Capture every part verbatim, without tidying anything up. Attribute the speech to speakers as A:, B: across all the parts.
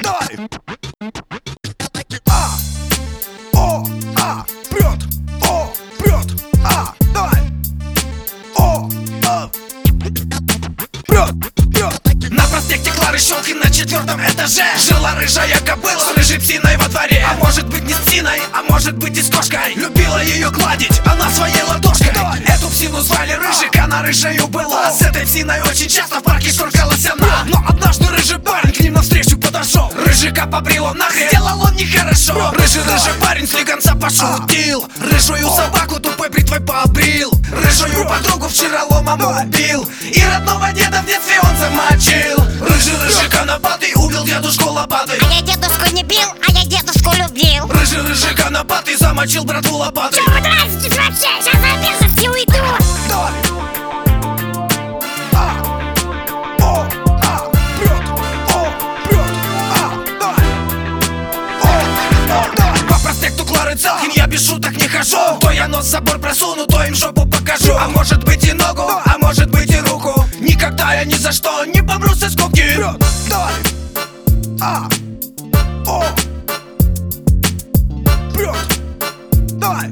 A: Давай! А! О! А! Вперед! О! Вперед! А! Давай! О! А! Вперед! Вперед!
B: На проспекте Клары Щелкин на четвертом этаже жила рыжая кобыла с рыжей псиной во дворе. А может быть не с псиной, а может быть и с кошкой. Любила ее гладить она своей ладошкой.
A: Давай.
B: Эту псину звали Рыжик, она рыжею была. С этой псиной очень часто в парке шуркалась она. Но однажды рыжий парень к ним навстречу подошел. Рыжика побрил он нахрен, сделал он нехорошо. Рыжий рыжий парень слегонца пошутил. Рыжую собаку тупой бритвой побрил. Рыжую подругу вчера ломом убил. И родного деда в детстве он замочил. Рыжий рыжий конопатый убил дедушку лопатой.
C: А я дедушку не бил, а я дедушку любил.
B: Рыжий рыжий конопатый замочил братву лопатой.
C: Чё вы нравитесь вообще? Сейчас забежу, все уйду.
A: Давай! А! О! А! Вперед! О! Вперед! А! Давай! О! О! Давай!
B: По проспекту Клары Целкин я без шуток не хожу. То я нос в забор просуну, то им жопу покажу. А может быть и ногу, а может быть и руку. Никогда я ни за что не помру со скуки.
A: Вперед! Давай! А! О! Вперед! Давай!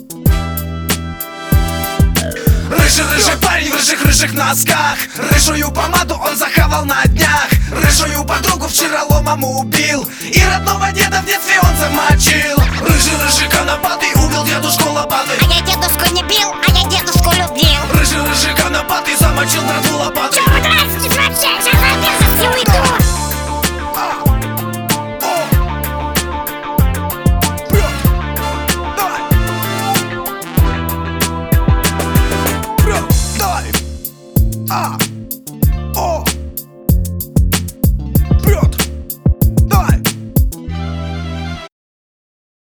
B: Рыжий рыжий парень в рыжих рыжих носках. Рыжую помаду он захавал на днях. Рыжую подругу вчера ломом убил. И родного деда в детстве он замочил. Рыжий рыжий конопатый убил дедушку лопатой.